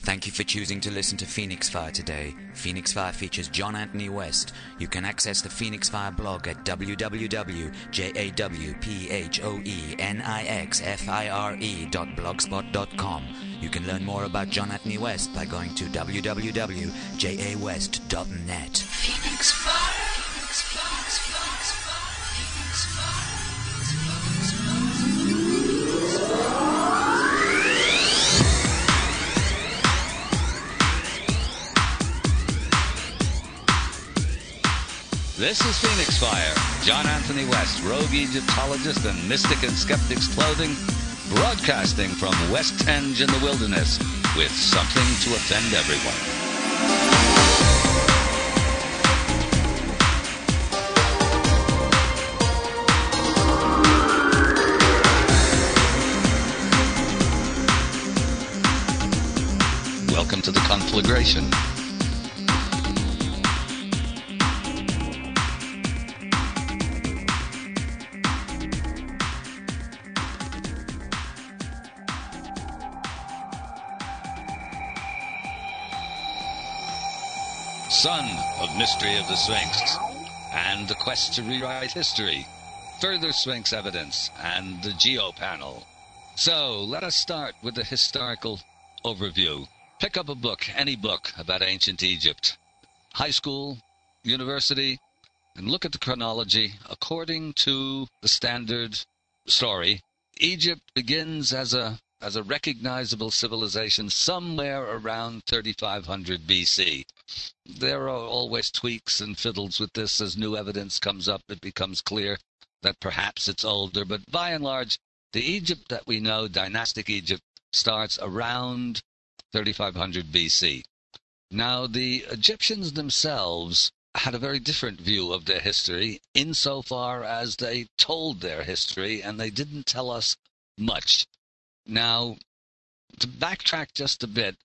Thank you for choosing to listen to Phoenix Fire today. Phoenix Fire features John Anthony West. You can access the Phoenix Fire blog at www.jawphoenixfire.blogspot.com. You can learn more about John Anthony West by going to www.jawest.net. Phoenix Fire. Phoenix Fire. Phoenix Fire. This is Phoenix Fire. John Anthony West, rogue Egyptologist and mystic in skeptics' clothing, broadcasting from West Henge in the wilderness with something to offend everyone. Welcome to the conflagration. Son of Mystery of the Sphinx, and the quest to rewrite history, further Sphinx evidence, and the GeoPanel. So, let us start with the historical overview. Pick up a book, any book, about ancient Egypt. High school, university, and look at the chronology. According to the standard story, Egypt begins as a recognizable civilization somewhere around 3500 BC. There are always tweaks and fiddles with this. As new evidence comes up, it becomes clear that perhaps it's older. But by and large, the Egypt that we know, dynastic Egypt, starts around 3500 BC. Now, the Egyptians themselves had a very different view of their history insofar as they told their history, and they didn't tell us much. Now, to backtrack just a bit,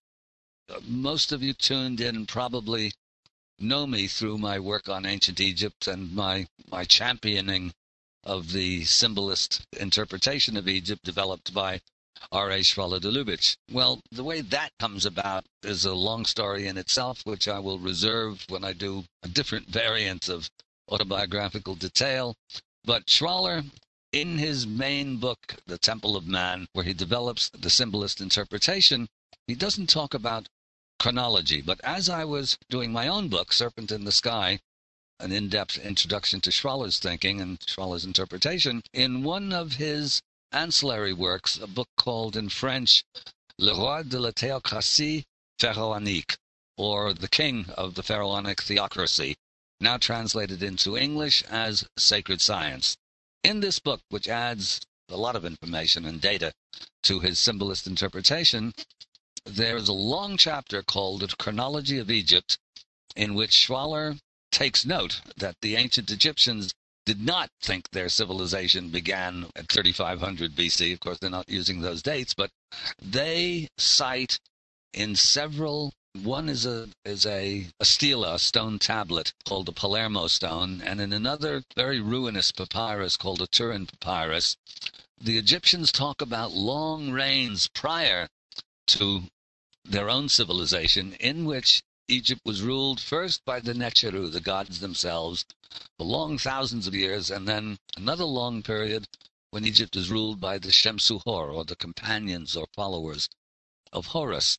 most of you tuned in probably know me through my work on ancient Egypt and my championing of the symbolist interpretation of Egypt developed by R.A. Schwaller de Lubitsch. Well, the way that comes about is a long story in itself, which I will reserve when I do a different variant of autobiographical detail. But Schwaller, in his main book, The Temple of Man, where he develops the symbolist interpretation, he doesn't talk about chronology. But as I was doing my own book, Serpent in the Sky, an in-depth introduction to Schwaller's thinking and Schwaller's interpretation, in one of his ancillary works, a book called in French, Le Roi de la Théocratie Pharaonique, or The King of the Pharaonic Theocracy, now translated into English as Sacred Science. In this book, which adds a lot of information and data to his symbolist interpretation, there is a long chapter called The Chronology of Egypt, in which Schwaller takes note that the ancient Egyptians did not think their civilization began at 3500 BC. Of course, they're not using those dates, but they cite in several. One is a stela, a stone tablet called the Palermo stone, and in another very ruinous papyrus called a Turin papyrus, the Egyptians talk about long reigns prior to their own civilization, in which Egypt was ruled first by the Necheru, the gods themselves, for long thousands of years, and then another long period when Egypt is ruled by the Shemsu-Hor, or the companions or followers of Horus.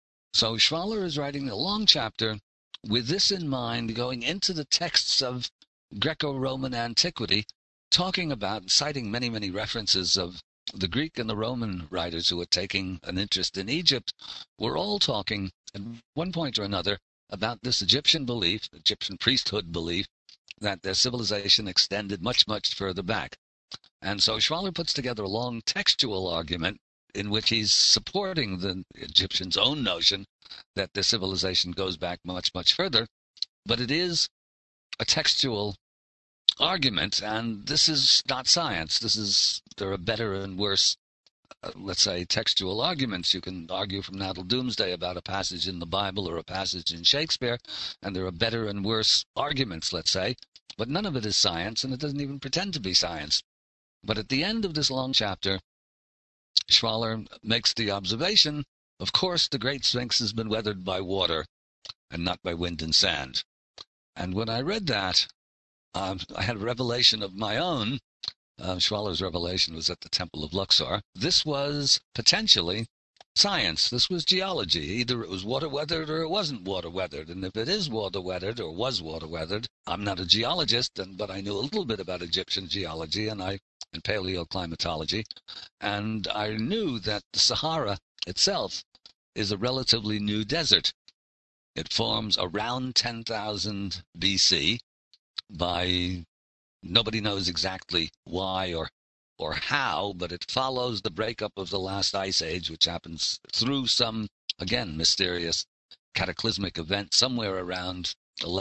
So Schwaller is writing a long chapter with this in mind, going into the texts of Greco-Roman antiquity, talking about, citing many, many references of the Greek and the Roman writers who were taking an interest in Egypt, were all talking at one point or another about this Egyptian belief, Egyptian priesthood belief, that their civilization extended much, much further back. And so Schwaller puts together a long textual argument in which he's supporting the Egyptians' own notion that their civilization goes back much, much further. But it is a textual argument, and this is not science. There are better and worse, let's say, textual arguments. You can argue from now till doomsday about a passage in the Bible or a passage in Shakespeare, and there are better and worse arguments, let's say. But none of it is science, and it doesn't even pretend to be science. But at the end of this long chapter, Schwaller makes the observation of course, the Great Sphinx has been weathered by water and not by wind and sand. And when I read that, I had a revelation of my own. Schwaller's revelation was at the Temple of Luxor. This was potentially science. This was geology. Either it was water-weathered or it wasn't water-weathered. And if it is water-weathered or was water-weathered, I'm not a geologist, but I knew a little bit about Egyptian geology and paleoclimatology. And I knew that the Sahara itself is a relatively new desert. It forms around 10,000 BC by, nobody knows exactly why or how, but it follows the breakup of the last ice age, which happens through some, again, mysterious cataclysmic event somewhere around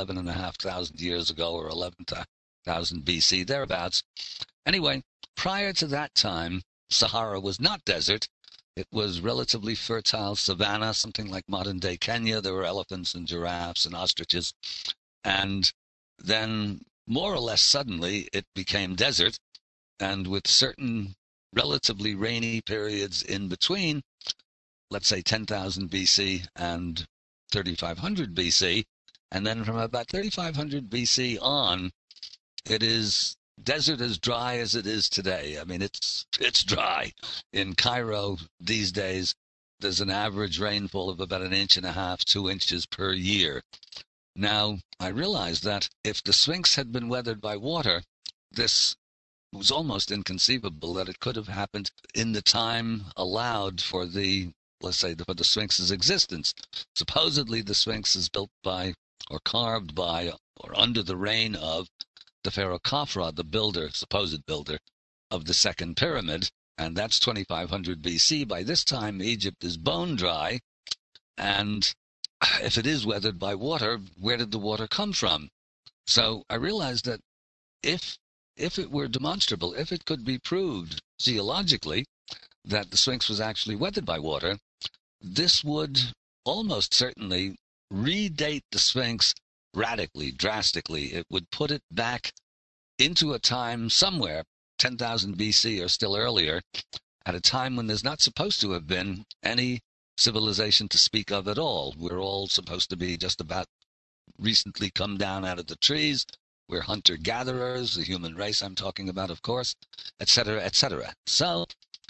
11,500 years ago or 11,000 BC, thereabouts. Anyway, prior to that time, Sahara was not desert. It was relatively fertile savanna, something like modern-day Kenya. There were elephants and giraffes and ostriches. And then, more or less suddenly, it became desert. And with certain relatively rainy periods in between, let's say 10,000 BC and 3,500 BC, and then from about 3,500 BC on, it is desert as dry as it is today. I mean, it's dry. In Cairo these days, there's an average rainfall of about 1.5 inches, 2 inches per year. Now, I realized that if the Sphinx had been weathered by water, this was almost inconceivable that it could have happened in the time allowed for the, let's say, for the Sphinx's existence. Supposedly, the Sphinx is built by, or carved by, or under the reign of the pharaoh Khafra, the builder, supposed builder of the second pyramid, and that's 2,500 BC. By this time, Egypt is bone dry, and if it is weathered by water, where did the water come from? So I realized that if it were demonstrable, if it could be proved geologically that the Sphinx was actually weathered by water, this would almost certainly redate the Sphinx radically, drastically. It would put it back into a time somewhere, 10,000 BC or still earlier, at a time when there's not supposed to have been any civilization to speak of at all. We're all supposed to be just about recently come down out of the trees. We're hunter-gatherers, the human race I'm talking about, of course, etc., etc. So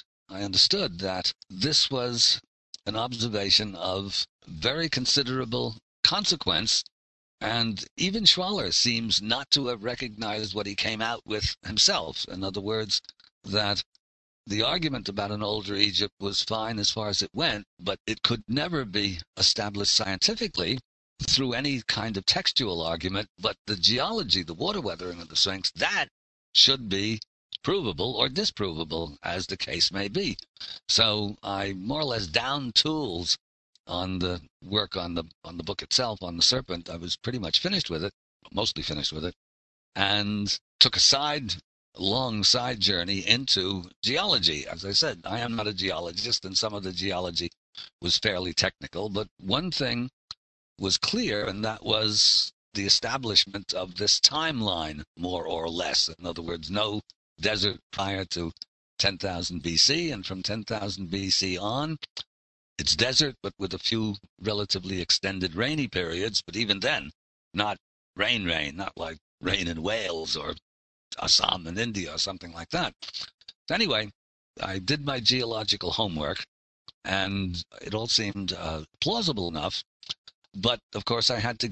I understood that this was an observation of very considerable consequence, and even Schwaller seems not to have recognized what he came out with himself. In other words, that the argument about an older Egypt was fine as far as it went, but it could never be established scientifically through any kind of textual argument. But the geology, the water weathering of the Sphinx, that should be provable or disprovable, as the case may be. So I more or less downed tools on the work on the book itself, on the Serpent. I was pretty much finished with it, mostly finished with it, and took a long side journey into geology. As I said, I am not a geologist, and some of the geology was fairly technical, but one thing was clear, and that was the establishment of this timeline, more or less. In other words, no desert prior to 10,000 BC, and from 10,000 BC on, it's desert, but with a few relatively extended rainy periods, but even then, not rain, not like rain in Wales or Assam in India or something like that. So anyway, I did my geological homework, and it all seemed plausible enough. But, of course,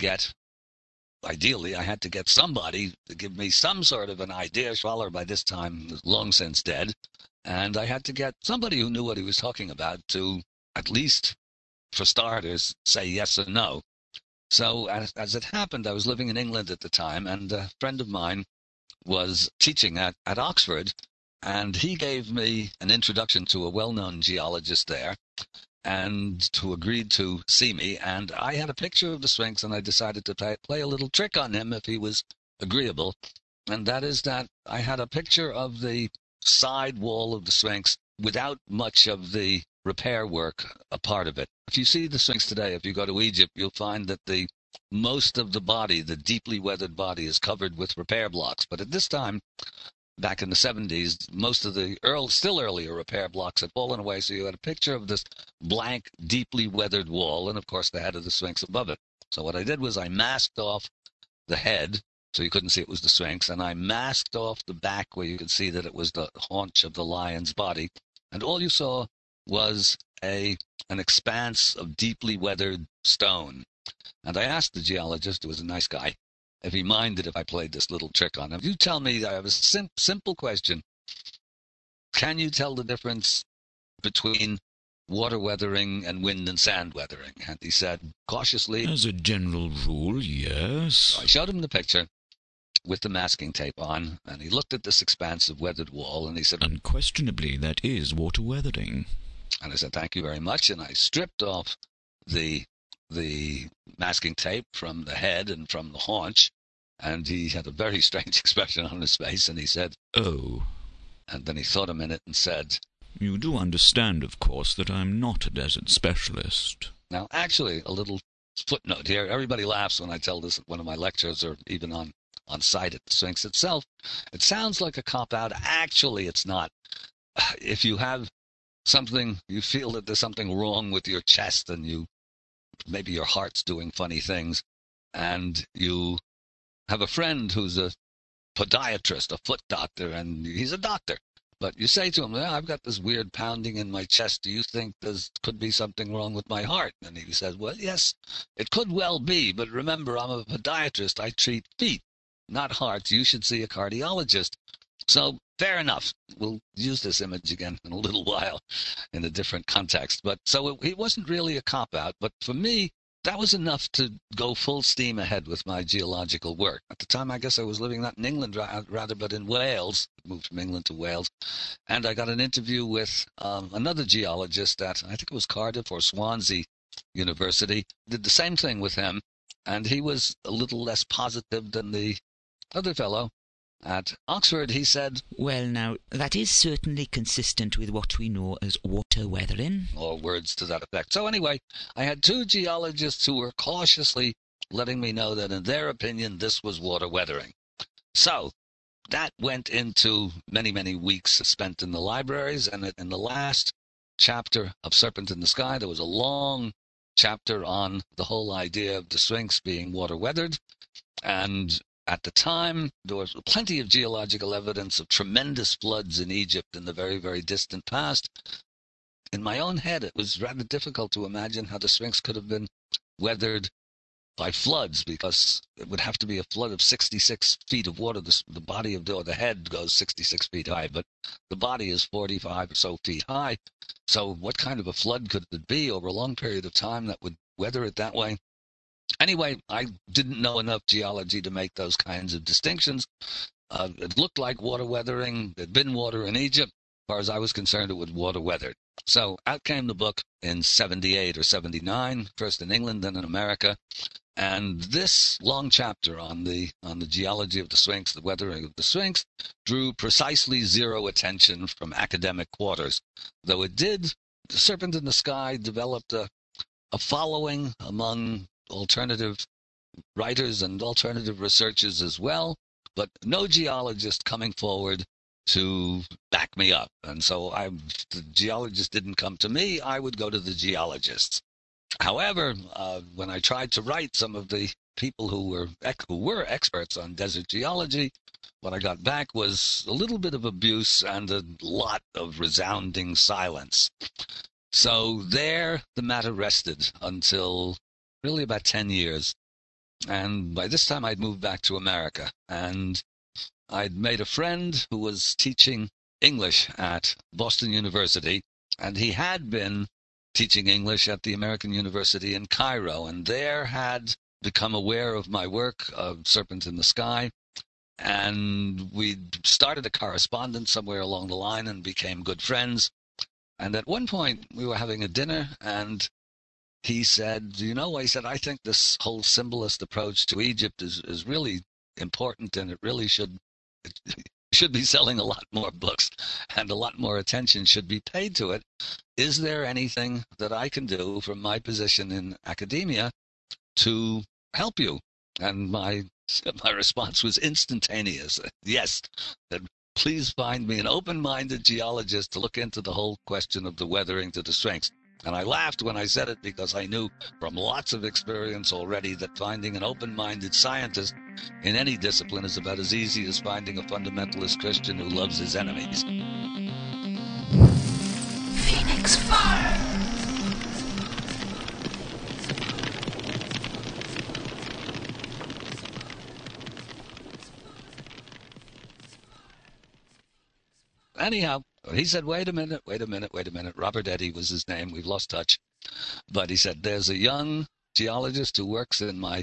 ideally, I had to get somebody to give me some sort of an idea. Schwaller, by this time, was long since dead. And I had to get somebody who knew what he was talking about to, at least for starters, say yes or no. So, as it happened, I was living in England at the time, and a friend of mine was teaching at Oxford, and he gave me an introduction to a well-known geologist there, and who agreed to see me, and I had a picture of the Sphinx, and I decided to play a little trick on him if he was agreeable, and that is that I had a picture of the side wall of the Sphinx without much of the repair work a part of it. If you see the Sphinx today, if you go to Egypt, you'll find that most of the body, the deeply weathered body, is covered with repair blocks, but at this time, back in the 70s, most of the still earlier repair blocks had fallen away, so you had a picture of this blank, deeply weathered wall, and of course the head of the Sphinx above it. So what I did was I masked off the head, so you couldn't see it was the Sphinx, and I masked off the back where you could see that it was the haunch of the lion's body, and all you saw was an expanse of deeply weathered stone. And I asked the geologist, who was a nice guy, if he minded if I played this little trick on him. You tell me, I have a simple question. Can you tell the difference between water weathering and wind and sand weathering? And he said, cautiously, as a general rule, yes. So I showed him the picture with the masking tape on, and he looked at this expansive weathered wall, and he said, unquestionably, that is water weathering. And I said, thank you very much. And I stripped off the masking tape from the head and from the haunch, and he had a very strange expression on his face, and he said, oh. And then he thought a minute and said, you do understand, of course, that I'm not a desert specialist. Now, actually, a little footnote here. Everybody laughs when I tell this at one of my lectures or even on site at the Sphinx itself. It sounds like a cop-out. Actually, it's not. If you have something, you feel that there's something wrong with your chest, and maybe your heart's doing funny things, and you have a friend who's a podiatrist, a foot doctor, and he's a doctor. But you say to him, I've got this weird pounding in my chest. Do you think there could be something wrong with my heart? And he says, well, yes, it could well be. But remember, I'm a podiatrist. I treat feet, not hearts. You should see a cardiologist. So fair enough. We'll use this image again in a little while in a different context. But so it wasn't really a cop-out. But for me, that was enough to go full steam ahead with my geological work. At the time, I guess I was living not in England, rather, but in Wales. I moved from England to Wales. And I got an interview with another geologist at, I think it was Cardiff or Swansea University. Did the same thing with him. And he was a little less positive than the other fellow. At Oxford, he said, well, now, that is certainly consistent with what we know as water weathering. Or words to that effect. So anyway, I had two geologists who were cautiously letting me know that in their opinion, this was water weathering. So that went into many, many weeks spent in the libraries. And in the last chapter of Serpent in the Sky, there was a long chapter on the whole idea of the Sphinx being water weathered. And at the time, there was plenty of geological evidence of tremendous floods in Egypt in the very, very distant past. In my own head, it was rather difficult to imagine how the Sphinx could have been weathered by floods, because it would have to be a flood of 66 feet of water. The body of the head goes 66 feet high, but the body is 45 or so feet high. So what kind of a flood could it be over a long period of time that would weather it that way? Anyway, I didn't know enough geology to make those kinds of distinctions. It looked like water weathering. There'd been water in Egypt. As far as I was concerned, it was water weathered. So out came the book in 78 or 79, first in England, then in America. And this long chapter on the geology of the Sphinx, the weathering of the Sphinx, drew precisely zero attention from academic quarters. Though it did, The Serpent in the Sky developed a following among alternative writers and alternative researchers as well, but no geologist coming forward to back me up. And so the geologist didn't come to me. I would go to the geologists. However, when I tried to write some of the people who were experts on desert geology, what I got back was a little bit of abuse and a lot of resounding silence. So there the matter rested until really about 10 years. And by this time I'd moved back to America, and I'd made a friend who was teaching English at Boston University, and he had been teaching English at the American University in Cairo, and there had become aware of my work of Serpent in the Sky, and we'd started a correspondence somewhere along the line and became good friends. And at one point we were having a dinner, and he said, I think this whole symbolist approach to Egypt is really important, and it really should be selling a lot more books, and a lot more attention should be paid to it. Is there anything that I can do from my position in academia to help you? And my response was instantaneous. Yes, please find me an open-minded geologist to look into the whole question of the weathering to the Sphinx. And I laughed when I said it because I knew from lots of experience already that finding an open-minded scientist in any discipline is about as easy as finding a fundamentalist Christian who loves his enemies. Phoenix Fire. Anyhow, he said, wait a minute. Robert Eddy was his name. We've lost touch. But he said, there's a young geologist who works in my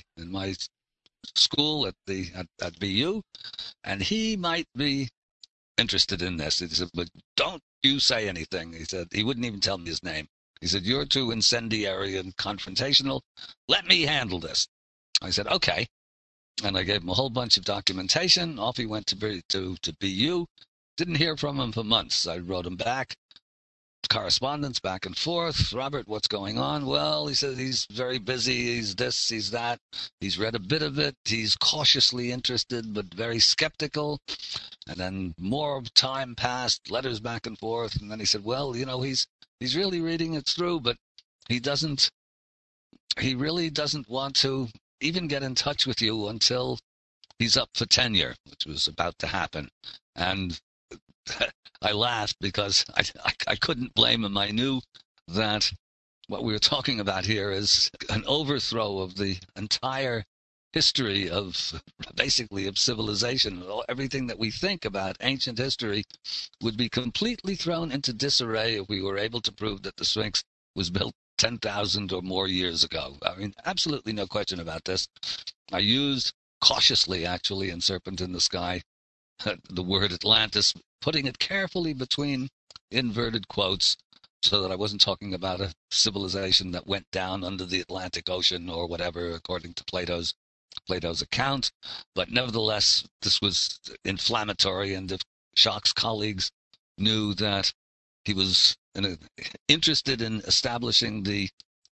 school at BU, and he might be interested in this. He said, but don't you say anything. He said, he wouldn't even tell me his name. He said, you're too incendiary and confrontational. Let me handle this. I said, okay. And I gave him a whole bunch of documentation. Off he went to BU. Didn't hear from him for months. I wrote him back, correspondence back and forth. Robert, what's going on? Well, he said he's very busy. He's this, he's that. He's read a bit of it. He's cautiously interested, but very skeptical. And then more time passed, letters back and forth. And then he said, well, he's really reading it through, but he really doesn't want to even get in touch with you until he's up for tenure, which was about to happen. And I laughed because I couldn't blame him. I knew that what we were talking about here is an overthrow of the entire history of civilization. Everything that we think about ancient history would be completely thrown into disarray if we were able to prove that the Sphinx was built 10,000 or more years ago. I mean, absolutely no question about this. I used cautiously, actually, in Serpent in the Sky, the word Atlantis, putting it carefully between inverted quotes so that I wasn't talking about a civilization that went down under the Atlantic Ocean or whatever, according to Plato's account. But nevertheless, this was inflammatory, and if Schoch's colleagues knew that he was interested in establishing the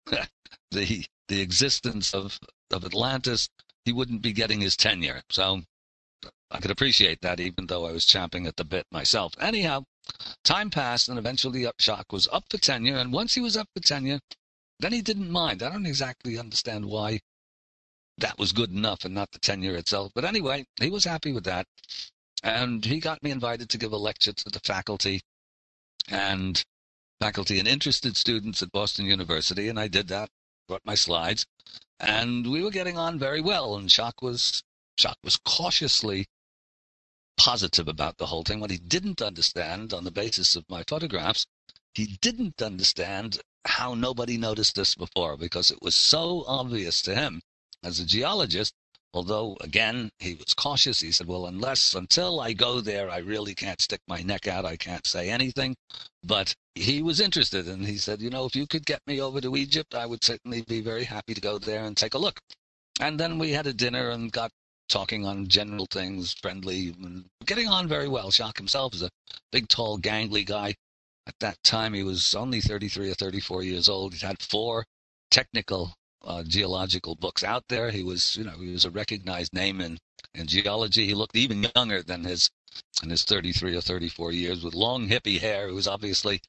existence of Atlantis, he wouldn't be getting his tenure. So I could appreciate that, even though I was champing at the bit myself. Anyhow, time passed, and eventually Schoch was up for tenure. And once he was up for tenure, then he didn't mind. I don't exactly understand why that was good enough and not the tenure itself. But anyway, he was happy with that. And he got me invited to give a lecture to the faculty and interested students at Boston University. And I did that, brought my slides. And we were getting on very well. And Schoch was cautiously positive about the whole thing. What he didn't understand, on the basis of my photographs, he didn't understand how nobody noticed this before, because it was so obvious to him as a geologist. Although, again, he was cautious. He said, well, until I go there, I really can't stick my neck out. I can't say anything. But he was interested, and he said, if you could get me over to Egypt, I would certainly be very happy to go there and take a look. And then we had a dinner and got talking on general things, friendly, and getting on very well. Schoch himself is a big, tall, gangly guy. At that time, he was only 33 or 34 years old. He had 4 technical geological books out there. He was a recognized name in geology. He looked even younger than his 33 or 34 years, with long, hippie hair. He was obviously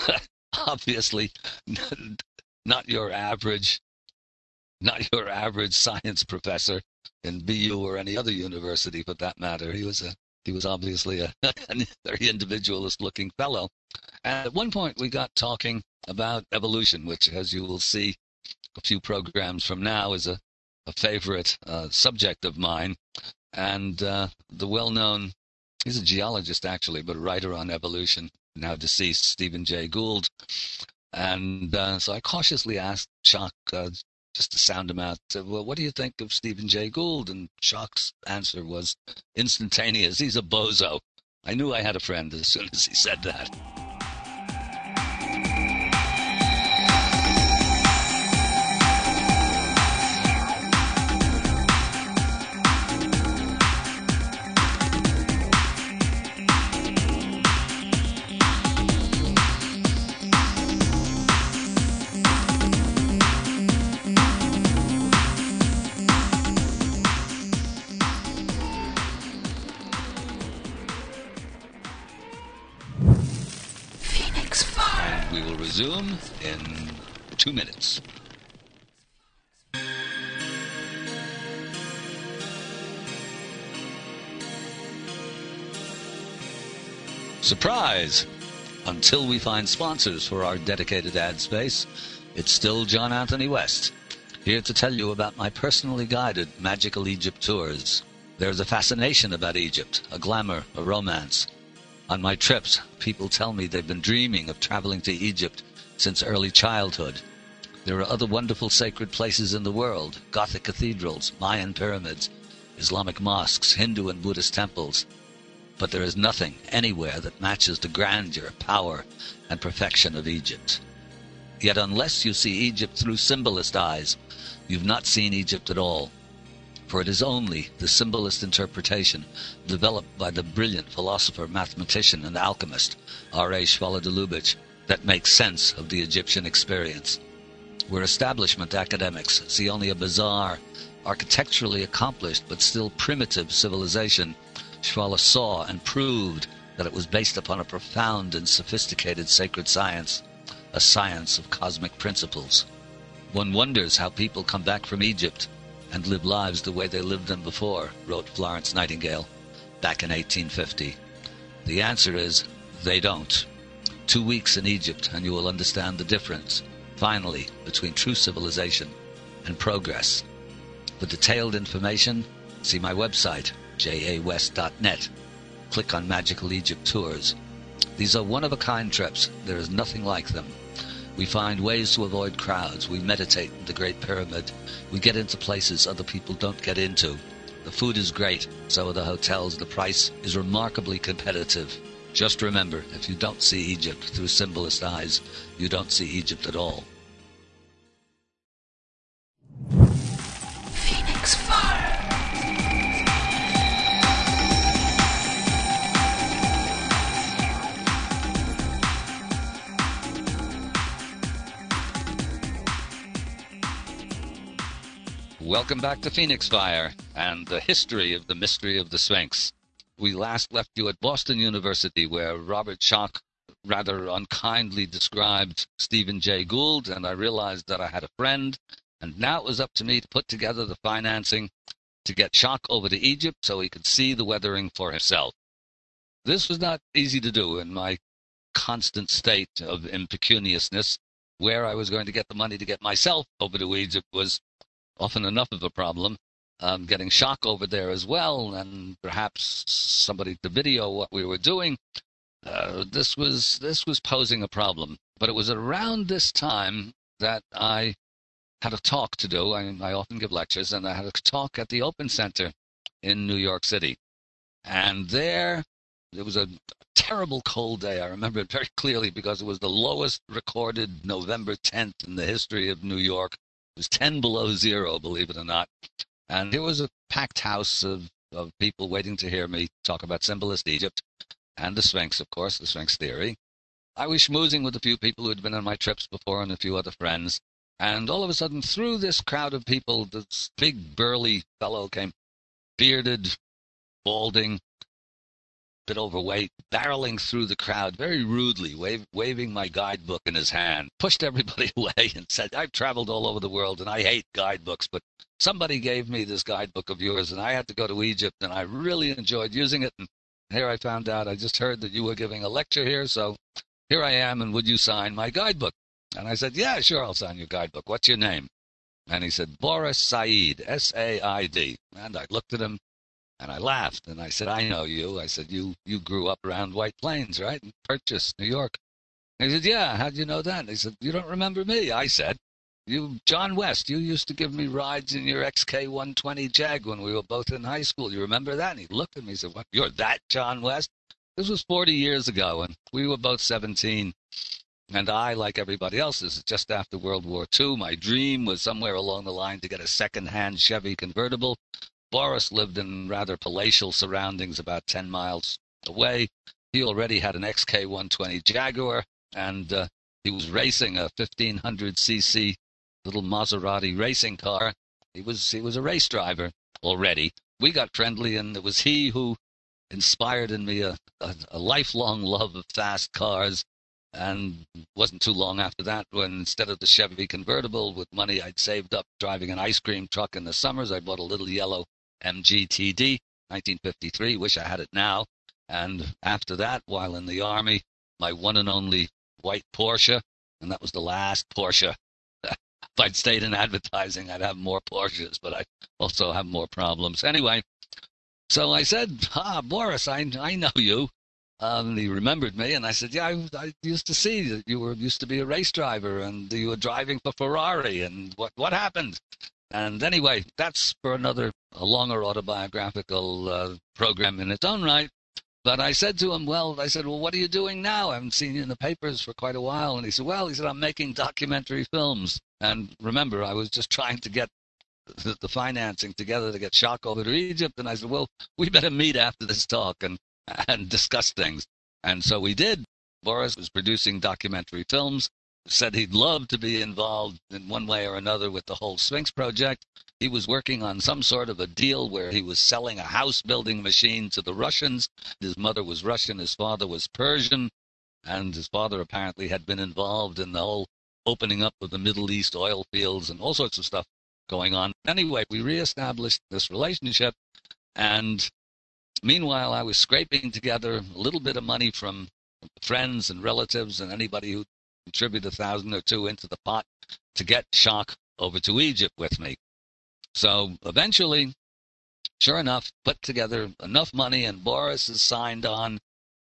not your average science professor in BU or any other university, for that matter. He was obviously a very individualist-looking fellow. And at one point, we got talking about evolution, which, as you will see a few programs from now, is a favorite subject of mine. And the well-known, he's a geologist actually, but a writer on evolution, now deceased, Stephen Jay Gould. And so I cautiously asked Schoch, just to sound him out, well, what do you think of Stephen Jay Gould? And Schoch's answer was instantaneous. He's a bozo. I knew I had a friend as soon as he said that. resume in 2 minutes. Surprise! Until we find sponsors for our dedicated ad space, it's still John Anthony West, here to tell you about my personally guided Magical Egypt tours. There's a fascination about Egypt, a glamour, a romance. On my trips, people tell me they've been dreaming of traveling to Egypt since early childhood. There are other wonderful sacred places in the world, Gothic cathedrals, Mayan pyramids, Islamic mosques, Hindu and Buddhist temples. But there is nothing anywhere that matches the grandeur, power, and perfection of Egypt. Yet unless you see Egypt through symbolist eyes, you've not seen Egypt at all. For it is only the symbolist interpretation developed by the brilliant philosopher, mathematician, and alchemist R.A. Shvala de Lubitsch that makes sense of the Egyptian experience. Where establishment academics see only a bizarre, architecturally accomplished but still primitive civilization, Shvala saw and proved that it was based upon a profound and sophisticated sacred science, a science of cosmic principles. One wonders how people come back from Egypt and live lives the way they lived them before, wrote Florence Nightingale back in 1850. The answer is, they don't. 2 weeks in Egypt and you will understand the difference, finally, between true civilization and progress. For detailed information, see my website, jawest.net. Click on Magical Egypt Tours. These are one-of-a-kind trips. There is nothing like them. We find ways to avoid crowds. We meditate in the Great Pyramid. We get into places other people don't get into. The food is great, so are the hotels. The price is remarkably competitive. Just remember, if you don't see Egypt through symbolist eyes, you don't see Egypt at all. Phoenix Fire. Welcome back to Phoenix Fire and the history of the mystery of the Sphinx. We last left you at Boston University, where Robert Schoch rather unkindly described Stephen Jay Gould, and I realized that I had a friend, and now it was up to me to put together the financing to get Schoch over to Egypt so he could see the weathering for himself. This was not easy to do in my constant state of impecuniousness. Where I was going to get the money to get myself over to Egypt was often enough of a problem. Getting Schoch over there as well, and perhaps somebody to video what we were doing. This was posing a problem. But it was around this time that I had a talk to do. I often give lectures, and I had a talk at the Open Center in New York City. And there, it was a terrible cold day. I remember it very clearly because it was the lowest recorded November 10th in the history of New York. It was 10 below zero, believe it or not. And there was a packed house of people waiting to hear me talk about symbolist Egypt and the Sphinx, of course, the Sphinx theory. I was schmoozing with a few people who had been on my trips before and a few other friends. And all of a sudden, through this crowd of people, this big, burly fellow came, bearded, balding, bit overweight, barreling through the crowd very rudely, waving my guidebook in his hand, pushed everybody away and said, I've traveled all over the world and I hate guidebooks, but somebody gave me this guidebook of yours and I had to go to Egypt and I really enjoyed using it. And here I found out, I just heard that you were giving a lecture here, so here I am, and would you sign my guidebook? And I said, yeah, sure, I'll sign your guidebook. What's your name? And he said, Boris Said, S-A-I-D. And I looked at him, and I laughed, and I said, I know you. I said, you grew up around White Plains, right? In Purchase, New York. And he said, yeah, how'd you know that? And he said, you don't remember me? I said, John West, you used to give me rides in your XK120 Jag when we were both in high school. You remember that? And he looked at me and said, what, you're that John West? This was 40 years ago, and we were both 17. And I, like everybody else, this is just after World War II. My dream was somewhere along the line to get a second-hand Chevy convertible. Boris lived in rather palatial surroundings about 10 miles away. He already had an XK120 Jaguar, and he was racing a 1500cc little Maserati racing car. He was a race driver already. We got friendly, and it was he who inspired in me a lifelong love of fast cars. And wasn't too long after that when, instead of the Chevy convertible, with money I'd saved up driving an ice cream truck in the summers, I bought a little yellow MGTD, 1953. Wish I had it now. And after that, while in the Army, my one and only white Porsche, and that was the last Porsche. If I'd stayed in advertising, I'd have more Porsches, but I also have more problems. Anyway, so I said, Boris, I know you. And he remembered me, and I said, yeah, I used to see that you used to be a race driver, and you were driving for Ferrari, and what happened? And anyway, that's for a longer autobiographical program in its own right. But I said to him, well, what are you doing now? I haven't seen you in the papers for quite a while. And he said, I'm making documentary films. And remember, I was just trying to get the financing together to get Shock over to Egypt. And I said, well, we better meet after this talk and discuss things. And so we did. Boris was producing documentary films, said he'd love to be involved in one way or another with the whole Sphinx project. He was working on some sort of a deal where he was selling a house-building machine to the Russians. His mother was Russian, his father was Persian, and his father apparently had been involved in the whole opening up of the Middle East oil fields and all sorts of stuff going on. Anyway, we reestablished this relationship, and meanwhile, I was scraping together a little bit of money from friends and relatives and anybody who contributed $1,000 or $2,000 into the pot to get Shock over to Egypt with me. So eventually, sure enough, put together enough money, and Boris is signed on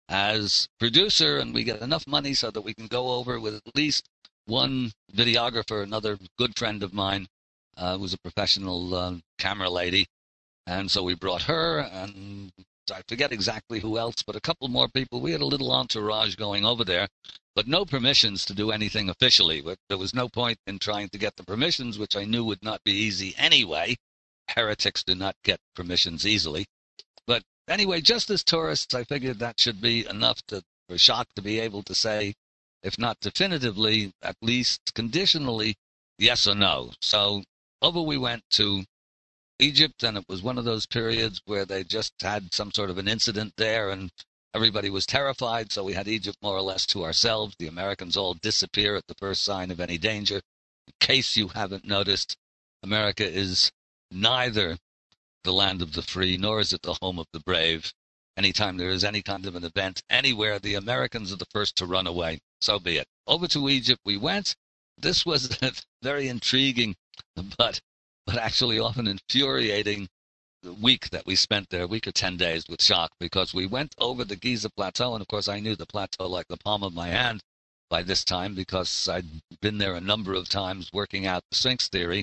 as producer, and we get enough money so that we can go over with at least one videographer, another good friend of mine, who's a professional camera lady. And so we brought her, and I forget exactly who else, but a couple more people. We had a little entourage going over there, but no permissions to do anything officially. But there was no point in trying to get the permissions, which I knew would not be easy anyway. Heretics do not get permissions easily. But anyway, just as tourists, I figured that should be enough for Shock to be able to say, if not definitively, at least conditionally, yes or no. So over we went to Egypt, and it was one of those periods where they just had some sort of an incident there, and everybody was terrified, so we had Egypt more or less to ourselves. The Americans all disappear at the first sign of any danger. In case you haven't noticed, America is neither the land of the free, nor is it the home of the brave. Anytime there is any kind of an event anywhere, the Americans are the first to run away. So be it. Over to Egypt we went. This was very intriguing, but actually often infuriating week that we spent there, a week or 10 days with Shock, because we went over the Giza Plateau, and of course I knew the plateau like the palm of my hand by this time because I'd been there a number of times working out the Sphinx theory,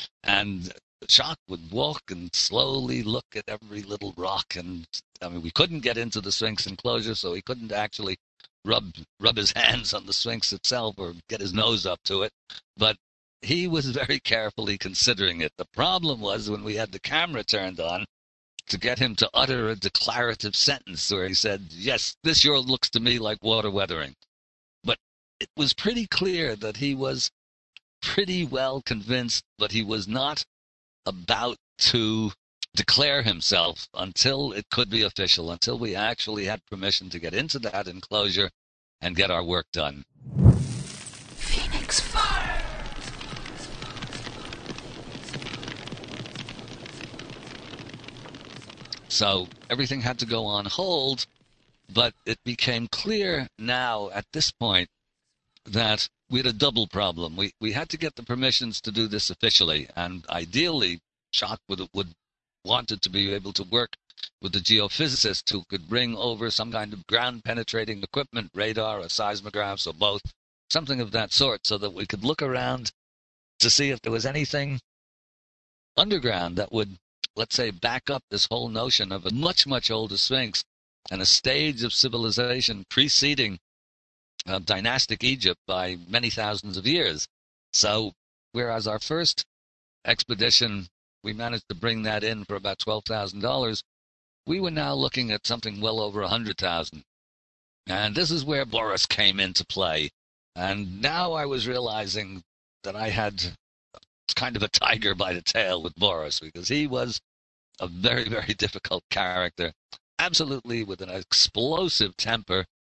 and Shock would walk and slowly look at every little rock, and I mean, we couldn't get into the Sphinx enclosure, so he couldn't actually rub his hands on the Sphinx itself or get his nose up to it, but he was very carefully considering it. The problem was when we had the camera turned on to get him to utter a declarative sentence where he said, yes, this sure looks to me like water weathering. But it was pretty clear that he was pretty well convinced, but he was not about to declare himself until it could be official, until we actually had permission to get into that enclosure and get our work done. Phoenix Fire. So everything had to go on hold, but it became clear now at this point that we had a double problem. We had to get the permissions to do this officially, and ideally Shock would wanted to be able to work with the geophysicist who could bring over some kind of ground-penetrating equipment, radar or seismographs or both, something of that sort, so that we could look around to see if there was anything underground that would, let's say, back up this whole notion of a much, much older Sphinx and a stage of civilization preceding dynastic Egypt by many thousands of years. So, whereas our first expedition, we managed to bring that in for about $12,000, we were now looking at something well over $100,000. And this is where Boris came into play. And now I was realizing that I had kind of a tiger by the tail with Boris, because he was a very, very difficult character, absolutely with an explosive temper,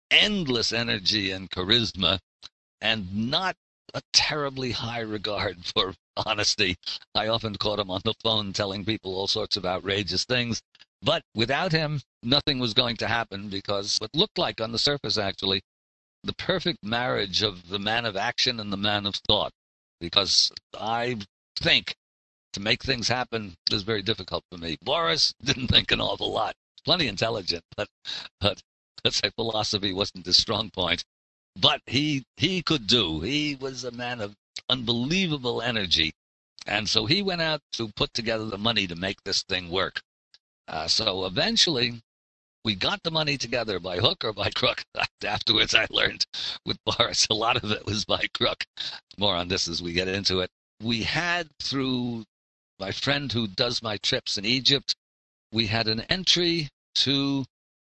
endless energy and charisma, and not a terribly high regard for honesty. I often caught him on the phone telling people all sorts of outrageous things. But without him, nothing was going to happen, because what looked like on the surface, actually, the perfect marriage of the man of action and the man of thought. Because I think to make things happen is very difficult for me. Boris didn't think an awful lot. Plenty intelligent, but let's say philosophy wasn't his strong point. But he could do. He was a man of unbelievable energy. And so he went out to put together the money to make this thing work. So eventually, we got the money together by hook or by crook. Afterwards, I learned with Boris, a lot of it was by crook. More on this as we get into it. We had, through my friend who does my trips in Egypt, we had an entry to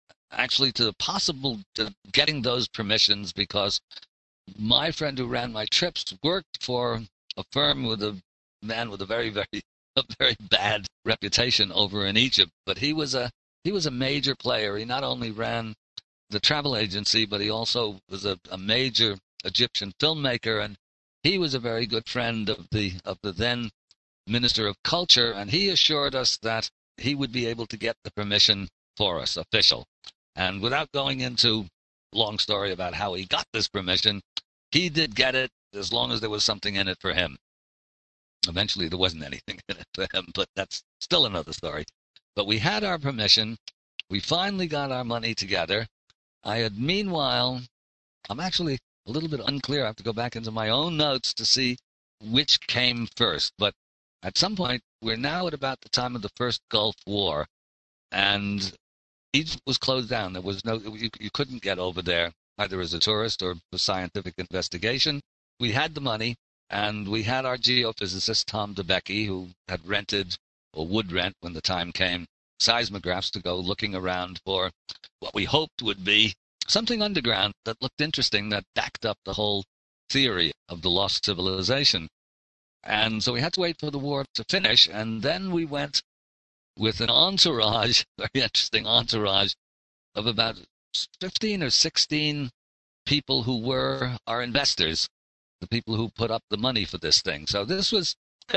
getting those permissions, because my friend who ran my trips worked for a firm with a man with a very bad reputation over in Egypt. But he was a major player. He not only ran the travel agency, but he also was a major Egyptian filmmaker, and he was a very good friend of the then Minister of Culture, and he assured us that he would be able to get the permission for us, official. And without going into a long story about how he got this permission, he did get it, as long as there was something in it for him. Eventually there wasn't anything in it for him, but that's still another story. But we had our permission. We finally got our money together. Meanwhile, I'm actually a little bit unclear. I have to go back into my own notes to see which came first. But at some point, we're now at about the time of the first Gulf War, and Egypt was closed down. There was you couldn't get over there either as a tourist or for scientific investigation. We had the money, and we had our geophysicist, Tom DeBecke, who had rented, or would rent when the time came, seismographs to go looking around for what we hoped would be something underground that looked interesting, that backed up the whole theory of the lost civilization. And so we had to wait for the war to finish, and then we went with an entourage, very interesting entourage, of about 15 or 16 people who were our investors, the people who put up the money for this thing. So this was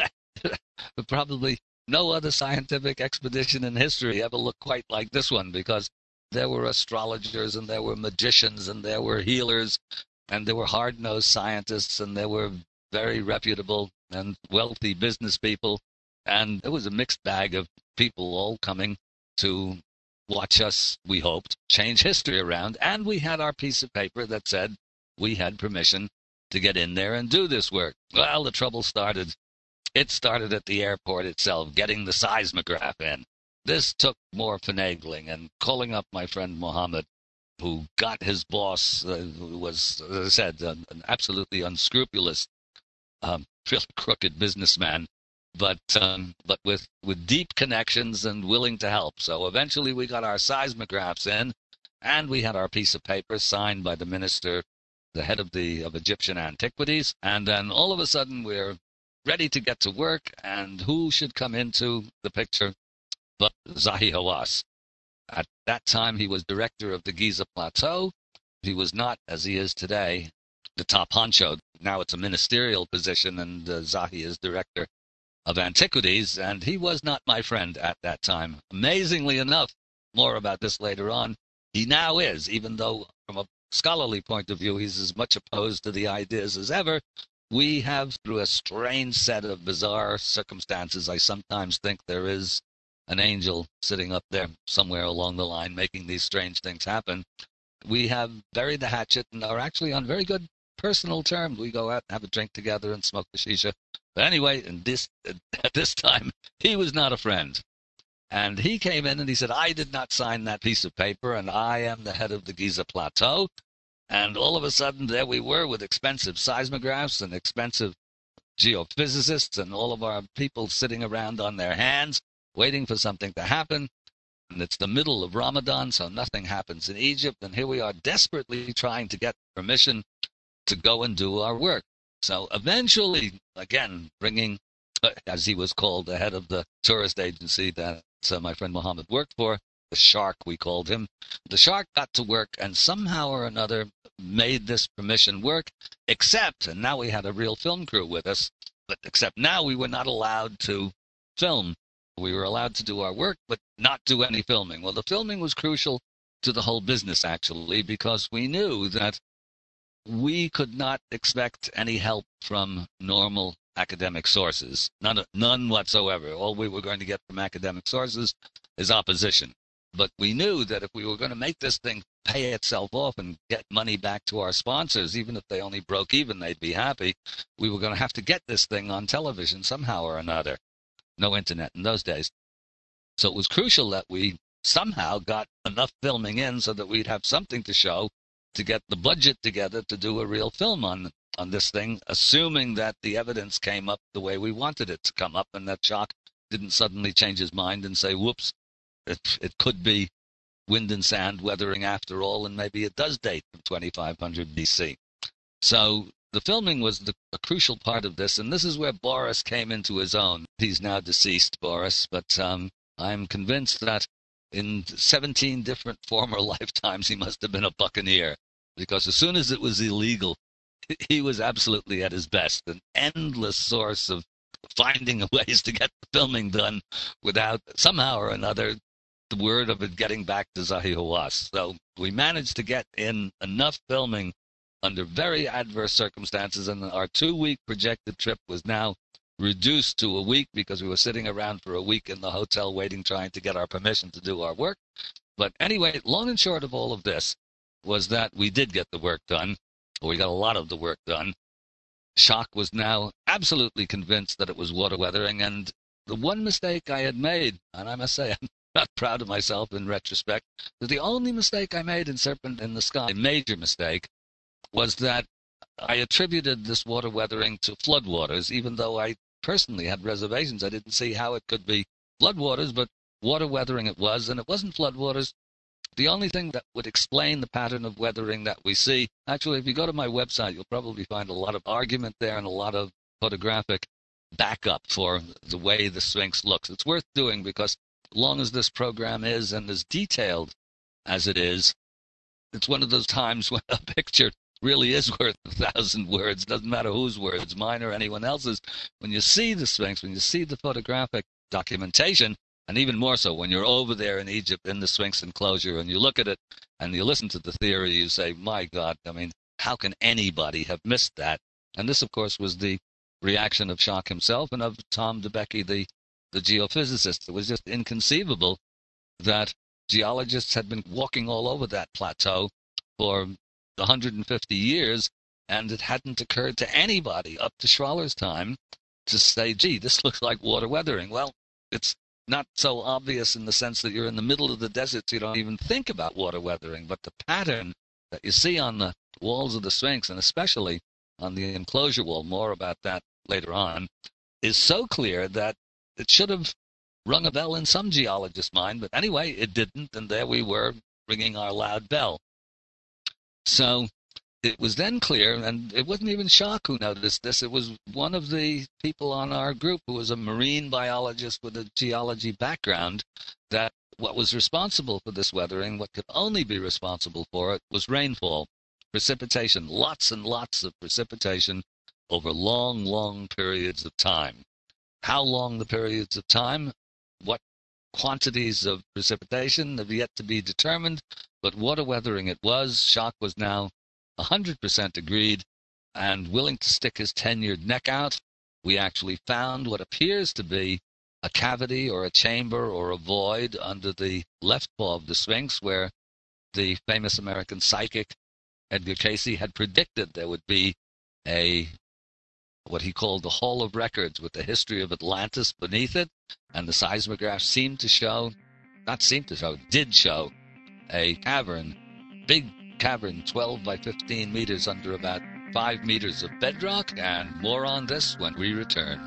probably no other scientific expedition in history ever looked quite like this one, because there were astrologers, and there were magicians, and there were healers, and there were hard-nosed scientists, and there were very reputable and wealthy business people. And it was a mixed bag of people all coming to watch us, we hoped, change history around. And we had our piece of paper that said we had permission to get in there and do this work. Well, the trouble started. It started at the airport itself, getting the seismograph in. This took more finagling and calling up my friend Mohammed, who got his boss, who was, as I said, an absolutely unscrupulous, really crooked businessman, but with deep connections and willing to help. So eventually we got our seismographs in, and we had our piece of paper signed by the minister, the head of Egyptian antiquities. And then all of a sudden we're ready to get to work, and who should come into the picture but Zahi Hawass. At that time, he was director of the Giza Plateau. He was not, as he is today, the top honcho. Now it's a ministerial position, and Zahi is director of antiquities, and he was not my friend at that time. Amazingly enough, more about this later on, he now is, even though from a scholarly point of view, he's as much opposed to the ideas as ever. We have, through a strange set of bizarre circumstances, I sometimes think there is an angel sitting up there somewhere along the line making these strange things happen. We have buried the hatchet and are actually on very good personal terms. We go out and have a drink together and smoke the shisha. But anyway, at this time, he was not a friend. And he came in and he said, I did not sign that piece of paper, and I am the head of the Giza Plateau. And all of a sudden, there we were with expensive seismographs and expensive geophysicists and all of our people sitting around on their hands, waiting for something to happen. And it's the middle of Ramadan, so nothing happens in Egypt. And here we are desperately trying to get permission to go and do our work. So eventually, again, bringing, as he was called, the head of the tourist agency that my friend Mohammed worked for, the Shark, we called him. The Shark got to work and somehow or another made this permission work, except, and now we had a real film crew with us, but except now we were not allowed to film. We were allowed to do our work, but not do any filming. Well, the filming was crucial to the whole business, actually, because we knew that we could not expect any help from normal academic sources. None whatsoever. All we were going to get from academic sources is opposition. But we knew that if we were going to make this thing pay itself off and get money back to our sponsors, even if they only broke even, they'd be happy. We were going to have to get this thing on television somehow or another. No internet in those days. So it was crucial that we somehow got enough filming in so that we'd have something to show to get the budget together to do a real film on this thing, assuming that the evidence came up the way we wanted it to come up and that Shark didn't suddenly change his mind and say, whoops, it could be wind and sand weathering after all, and maybe it does date from 2500 BC. So the filming was a crucial part of this, and this is where Boris came into his own. He's now deceased, Boris, but I'm convinced that in 17 different former lifetimes he must have been a buccaneer, because as soon as it was illegal, he was absolutely at his best, an endless source of finding ways to get the filming done without somehow or another the word of it getting back to Zahi Hawass. So we managed to get in enough filming under very adverse circumstances, and our 2-week projected trip was now reduced to a week because we were sitting around for a week in the hotel waiting, trying to get our permission to do our work. But anyway, long and short of all of this was that we did get the work done, or we got a lot of the work done. Shark was now absolutely convinced that it was water weathering, and the one mistake I had made, and I must say I'm not proud of myself in retrospect, but the only mistake I made in Serpent in the Sky, a major mistake, was that I attributed this water weathering to floodwaters, even though I personally had reservations. I didn't see how it could be floodwaters, but water weathering it was, and it wasn't floodwaters. The only thing that would explain the pattern of weathering that we see, actually, if you go to my website, you'll probably find a lot of argument there and a lot of photographic backup for the way the Sphinx looks. It's worth doing because as long as this program is and as detailed as it is, it's one of those times when a picture really is worth 1,000 words. Doesn't matter whose words, mine or anyone else's. When you see the Sphinx, when you see the photographic documentation, and even more so when you're over there in Egypt in the Sphinx enclosure and you look at it and you listen to the theory, you say, my God, I mean, how can anybody have missed that? And this, of course, was the reaction of Shark himself and of Tom Debicki, the geophysicist. It was just inconceivable that geologists had been walking all over that plateau for 150 years, and it hadn't occurred to anybody up to Schwaller's time to say, gee, this looks like water weathering. Well, it's not so obvious in the sense that you're in the middle of the desert, so you don't even think about water weathering, but the pattern that you see on the walls of the Sphinx, and especially on the enclosure wall, more about that later on, is so clear that it should have rung a bell in some geologist's mind, but anyway, it didn't, and there we were ringing our loud bell. So it was then clear, and it wasn't even Shark who noticed this, it was one of the people on our group who was a marine biologist with a geology background, that what was responsible for this weathering, what could only be responsible for it, was rainfall, precipitation, lots and lots of precipitation over long, long periods of time. How long the periods of time, what quantities of precipitation have yet to be determined, but water weathering it was. Shark was now 100% agreed and willing to stick his tenured neck out. We actually found what appears to be a cavity or a chamber or a void under the left paw of the Sphinx, where the famous American psychic Edgar Cayce had predicted there would be what he called the Hall of Records with the history of Atlantis beneath it, and the seismographs did show a cavern, big cavern, 12 by 15 meters under about 5 meters of bedrock, and more on this when we return.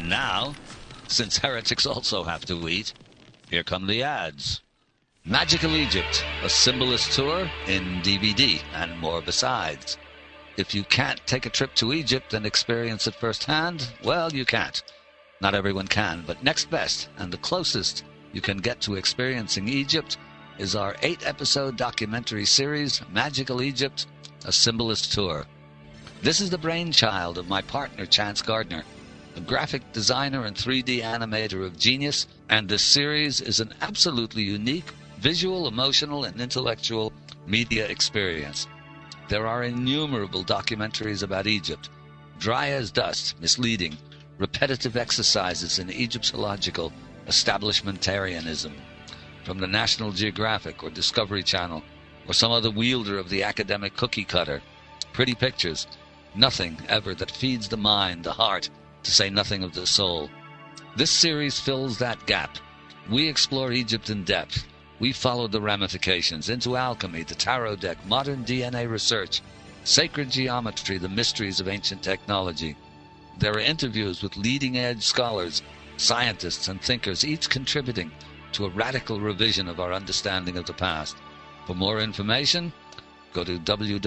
And now, since heretics also have to eat, here come the ads. Magical Egypt, a symbolist tour in DVD, and more besides. If you can't take a trip to Egypt and experience it firsthand, well, you can't. Not everyone can, but next best, and the closest you can get to experiencing Egypt, is our 8-episode documentary series, Magical Egypt, a symbolist tour. This is the brainchild of my partner, Chance Gardner, a graphic designer and 3D animator of genius, and this series is an absolutely unique visual, emotional, and intellectual media experience. There are innumerable documentaries about Egypt, dry as dust, misleading, repetitive exercises in Egyptological establishmentarianism, from the National Geographic or Discovery Channel, or some other wielder of the academic cookie cutter. Pretty pictures, nothing ever that feeds the mind, the heart, to say nothing of the soul. This series fills that gap. We explore Egypt in depth. We follow the ramifications into alchemy, the tarot deck, modern DNA research, sacred geometry, the mysteries of ancient technology. There are interviews with leading-edge scholars, scientists, and thinkers, each contributing to a radical revision of our understanding of the past. For more information, go to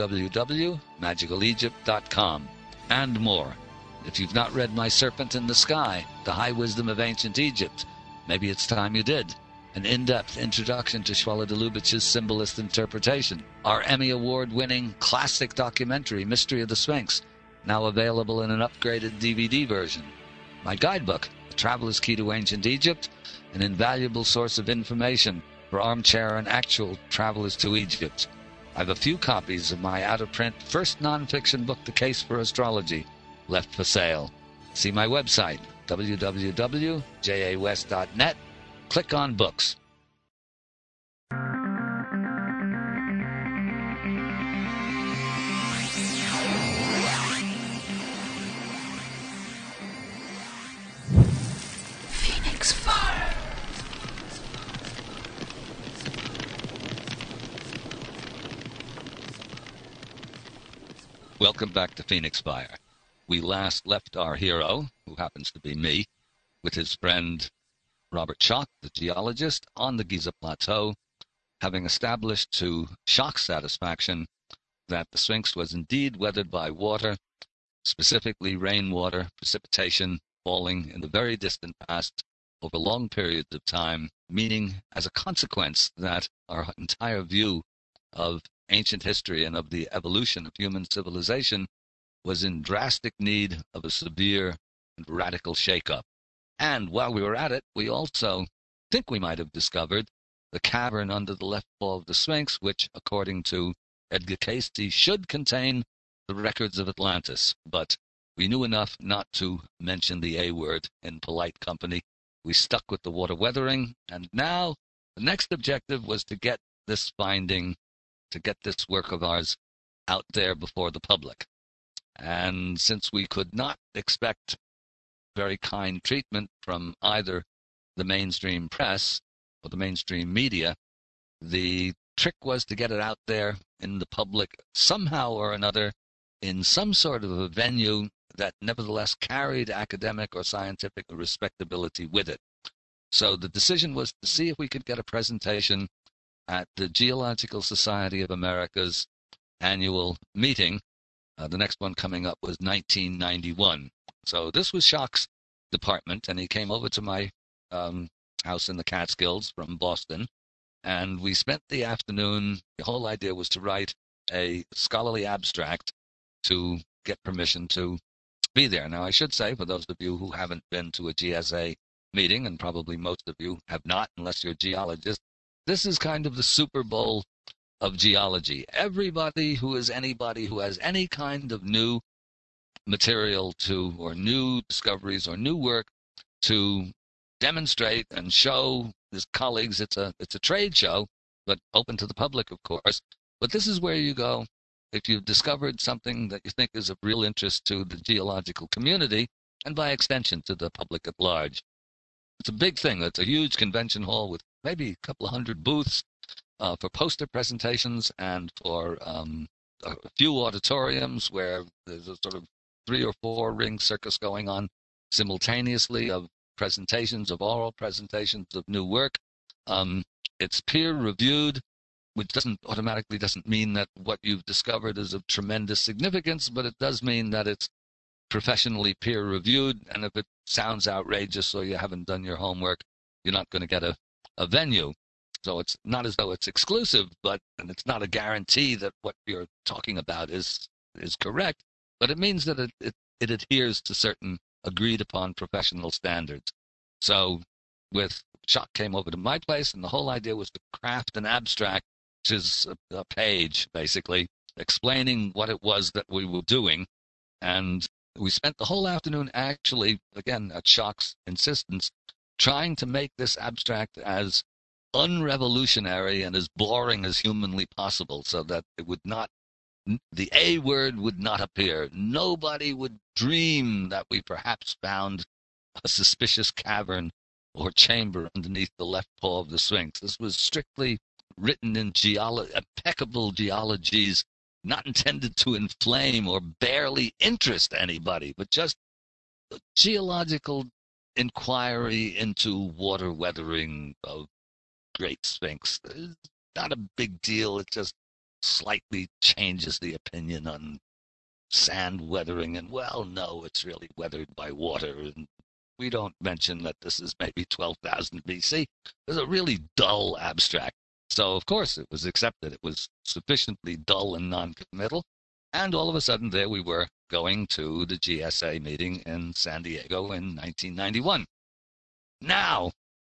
www.magicalegypt.com and more. If you've not read My Serpent in the Sky, The High Wisdom of Ancient Egypt, maybe it's time you did. An in-depth introduction to Shwala Dalubich's symbolist interpretation. Our Emmy Award-winning classic documentary, Mystery of the Sphinx, now available in an upgraded DVD version. My guidebook, The Traveler's Key to Ancient Egypt, an invaluable source of information for armchair and actual travelers to Egypt. I have a few copies of my out-of-print first non-fiction book, The Case for Astrology, left for sale. See my website, www.jawest.net. Click on Books. Phoenix Fire. Welcome back to Phoenix Fire. We last left our hero, who happens to be me, with his friend Robert Schoch, the geologist, on the Giza Plateau, having established to Schoch's satisfaction that the Sphinx was indeed weathered by water, specifically rainwater, precipitation falling in the very distant past over long periods of time, meaning as a consequence that our entire view of ancient history and of the evolution of human civilization was in drastic need of a severe and radical shake-up. And while we were at it, we also think we might have discovered the cavern under the left paw of the Sphinx, which, according to Edgar Cayce, should contain the records of Atlantis. But we knew enough not to mention the A word in polite company. We stuck with the water weathering, and now the next objective was to get this finding, to get this work of ours out there before the public. And since we could not expect very kind treatment from either the mainstream press or the mainstream media, the trick was to get it out there in the public somehow or another in some sort of a venue that nevertheless carried academic or scientific respectability with it. So the decision was to see if we could get a presentation at the Geological Society of America's annual meeting. The next one coming up was 1991. So this was Schoch's department, and he came over to my house in the Catskills from Boston, and we spent the afternoon. The whole idea was to write a scholarly abstract to get permission to be there. Now, I should say, for those of you who haven't been to a GSA meeting, and probably most of you have not, unless you're a geologist, this is kind of the Super Bowl of geology. Everybody who is anybody who has any kind of new material to, or new discoveries or new work to demonstrate and show his colleagues. It's a trade show, but open to the public, of course. But this is where you go if you've discovered something that you think is of real interest to the geological community, and by extension to the public at large. It's a big thing. It's a huge convention hall with maybe a couple of hundred booths for poster presentations, and for a few auditoriums where there's a sort of 3 or 4 ring circus going on. simultaneously of presentations, of oral presentations of new work. It's peer-reviewed, which doesn't mean that what you've discovered is of tremendous significance, but it does mean that it's professionally peer-reviewed, and if it sounds outrageous or you haven't done your homework, you're not going to get a venue. So it's not as though it's exclusive, and it's not a guarantee that what you're talking about is correct, but it means that it adheres to certain agreed-upon professional standards. So Schock came over to my place, and the whole idea was to craft an abstract, which is a page, basically, explaining what it was that we were doing. And we spent the whole afternoon actually, again, at Schock's insistence, trying to make this abstract as unrevolutionary and as boring as humanly possible, so that it would not, the A word would not appear. Nobody would dream that we perhaps found a suspicious cavern or chamber underneath the left paw of the Sphinx. This was strictly written in impeccable geologies, not intended to inflame or barely interest anybody, but just a geological inquiry into water weathering of Great Sphinx. It's not a big deal. It just slightly changes the opinion on sand weathering. And, well, no, it's really weathered by water. And we don't mention that this is maybe 12,000 BC. It's a really dull abstract. So, of course, it was accepted. It was sufficiently dull and non-committal. And all of a sudden, there we were going to the GSA meeting in San Diego in 1991. Now,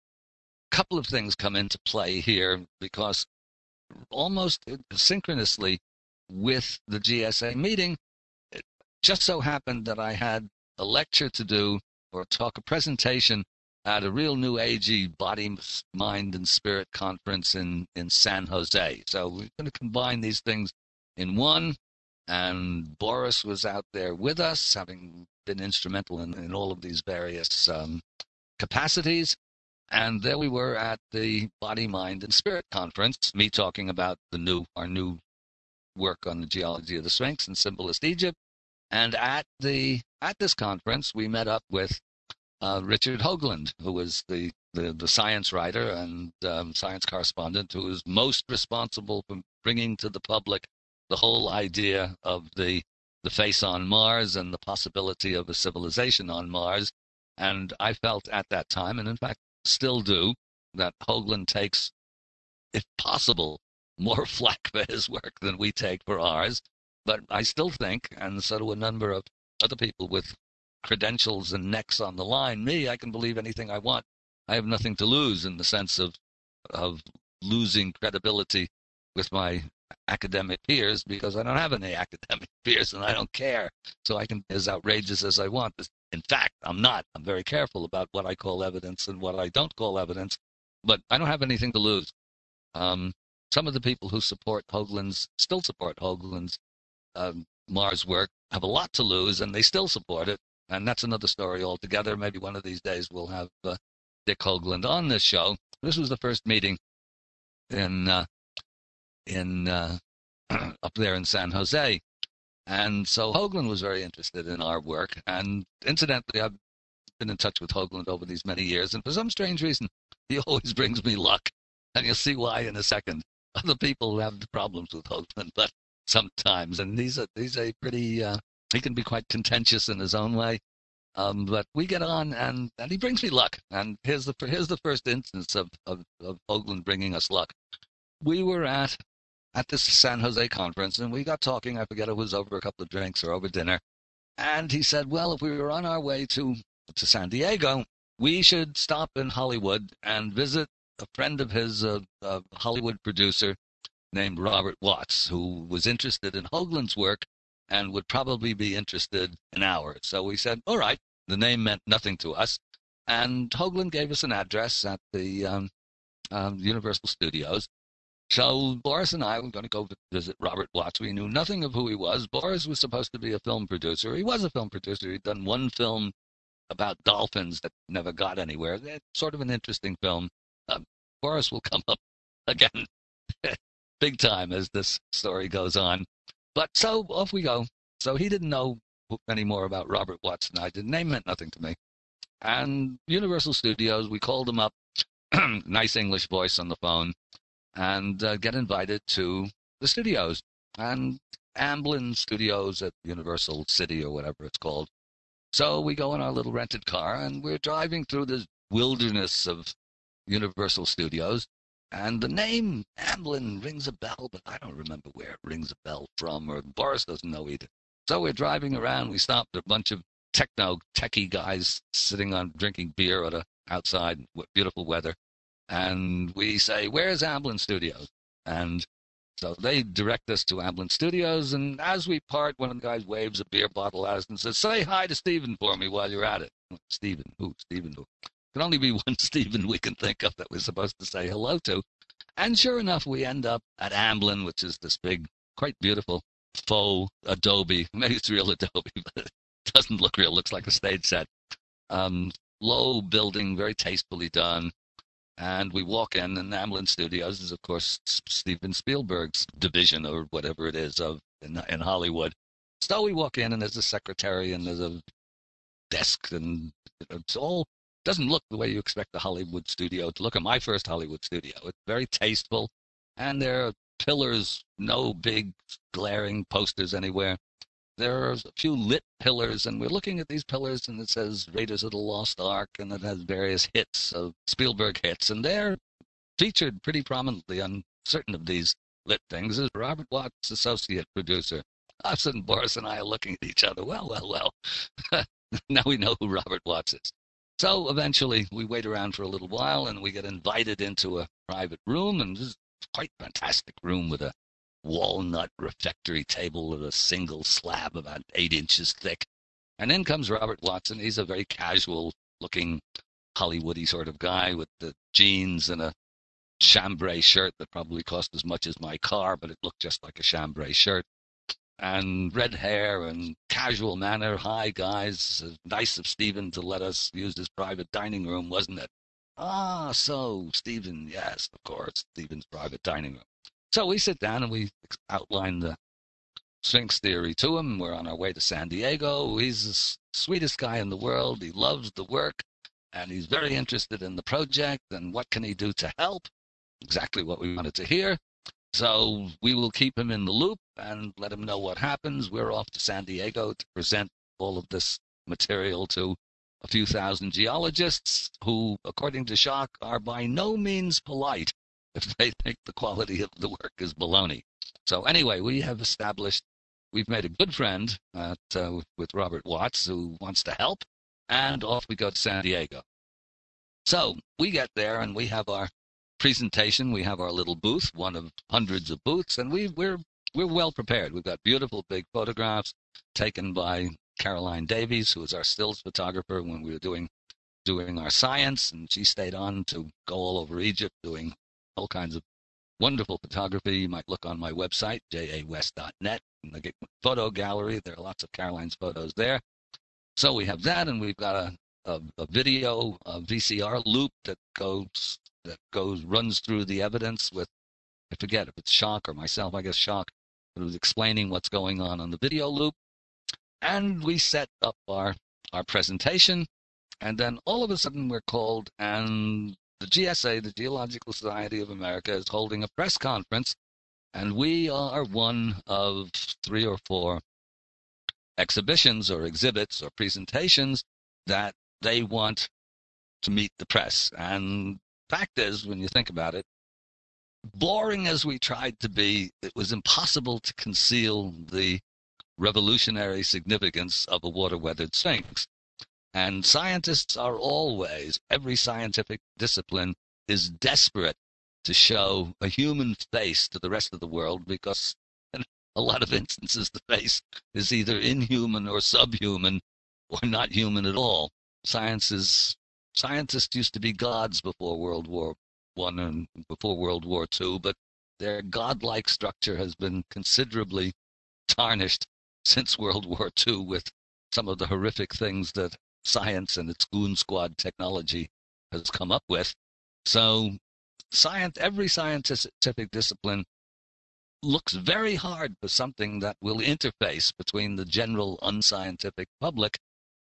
a couple of things come into play here, because almost synchronously with the GSA meeting, it just so happened that I had a lecture to do, or a presentation at a real new agey body, mind, and spirit conference in San Jose. So we're going to combine these things in one, and Boris was out there with us, having been instrumental in all of these various capacities. And there we were at the Body, Mind, and Spirit conference, me talking about our new work on the geology of the Sphinx and Symbolist Egypt. And at this conference, we met up with Richard Hoagland, who was the science writer and science correspondent who was most responsible for bringing to the public the whole idea of the face on Mars and the possibility of a civilization on Mars. And I felt at that time, and in fact still do, that Hoagland takes, if possible, more flack for his work than we take for ours. But I still think, and so do a number of other people with credentials and necks on the line, I can believe anything I want. I have nothing to lose in the sense of losing credibility with my academic peers, because I don't have any academic peers and I don't care. So I can be as outrageous as I want. In fact, I'm not. I'm very careful about what I call evidence and what I don't call evidence, but I don't have anything to lose. Some of the people who still support Hoagland's Mars work have a lot to lose, and they still support it. And that's another story altogether. Maybe one of these days we'll have Dick Hoagland on this show. This was the first meeting in up there in San Jose. And so Hoagland was very interested in our work. And incidentally, I've been in touch with Hoagland over these many years. And for some strange reason, he always brings me luck. And you'll see why in a second. Other people have problems with Hoagland, but sometimes. And he's a pretty, he can be quite contentious in his own way. But we get on, and he brings me luck. And here's the first instance of Hoagland bringing us luck. We were at this San Jose conference, and we got talking. I forget if it was over a couple of drinks or over dinner. And he said, well, if we were on our way to San Diego, we should stop in Hollywood and visit a friend of his, a Hollywood producer named Robert Watts, who was interested in Hoagland's work and would probably be interested in ours. So we said, all right. The name meant nothing to us. And Hoagland gave us an address at the Universal Studios. So Boris and I were going to go visit Robert Watts. We knew nothing of who he was. Boris was supposed to be a film producer. He was a film producer. He'd done one film about dolphins that never got anywhere. It's sort of an interesting film. Boris will come up again big time as this story goes on. But so off we go. So he didn't know any more about Robert Watts than I did. Name meant nothing to me. And Universal Studios, we called them up, nice English voice on the phone, and get invited to the studios. And Amblin Studios at Universal City or whatever it's called. So we go in our little rented car, and we're driving through this wilderness of Universal Studios. And the name Amblin rings a bell, but I don't remember where it rings a bell from, or Boris doesn't know either. So we're driving around. We stopped at a bunch of techie guys sitting on drinking beer outside, beautiful weather. And we say, "Where's Amblin Studios?" And so they direct us to Amblin Studios. And as we part, one of the guys waves a beer bottle at us and says, "Say hi to Stephen for me while you're at it." Stephen? Who? Stephen who? Can only be one Stephen we can think of that we're supposed to say hello to. And sure enough, we end up at Amblin, which is this big, quite beautiful faux adobe. Maybe it's real adobe, but it doesn't look real. It looks like a stage set. Low building, very tastefully done. And we walk in, and Amblin Studios is, of course, Steven Spielberg's division or whatever it is in Hollywood. So we walk in, and there's a secretary, and there's a desk, and it's all doesn't look the way you expect a Hollywood studio to look. At my first Hollywood studio, it's very tasteful, and there are pillars, no big glaring posters anywhere. There are a few lit pillars, and we're looking at these pillars, and it says Raiders of the Lost Ark, and it has various hits of Spielberg hits, and they're featured pretty prominently on certain of these lit things as Robert Watts, associate producer. Us and Boris and I are looking at each other. Well. Now we know who Robert Watts is. So eventually we wait around for a little while, and we get invited into a private room, and this is quite a fantastic room with a walnut refectory table with a single slab about 8 inches thick. And in comes Robert Watson. He's a very casual-looking, Hollywoody sort of guy with the jeans and a chambray shirt that probably cost as much as my car, but it looked just like a chambray shirt. And red hair and casual manner. "Hi, guys. Nice of Stephen to let us use his private dining room, wasn't it?" "Ah, so, Stephen, yes, of course, Stephen's private dining room." So we sit down and we outline the Sphinx theory to him. We're on our way to San Diego. He's the sweetest guy in the world. He loves the work, and he's very interested in the project, and what can he do to help? Exactly what we wanted to hear. So we will keep him in the loop and let him know what happens. We're off to San Diego to present all of this material to a few thousand geologists who, according to Schock, are by no means polite if they think the quality of the work is baloney. So anyway, we've made a good friend with Robert Watts, who wants to help, and off we go to San Diego. So we get there, and we have our presentation. We have our little booth, one of hundreds of booths, and we're well prepared. We've got beautiful big photographs taken by Caroline Davies, who was our stills photographer when we were doing our science, and she stayed on to go all over Egypt doing all kinds of wonderful photography. You might look on my website, jawest.net, in the photo gallery. There are lots of Caroline's photos there. So we have that, and we've got a video, a VCR loop that runs through the evidence with, I forget if it's Schock or myself, I guess Schock, but it was explaining what's going on the video loop. And we set up our presentation, and then all of a sudden we're called, and the GSA, the Geological Society of America, is holding a press conference, and we are one of 3 or 4 exhibitions or exhibits or presentations that they want to meet the press. And fact is, when you think about it, boring as we tried to be, it was impossible to conceal the revolutionary significance of a water-weathered sphinx. And scientists are always, every scientific discipline is desperate to show a human face to the rest of the world, because in a lot of instances the face is either inhuman or subhuman or not human at all. Scientists used to be gods before World War I and before World War II, but their godlike structure has been considerably tarnished since World War II with some of the horrific things that science and its goon squad technology has come up with. So every scientific discipline looks very hard for something that will interface between the general unscientific public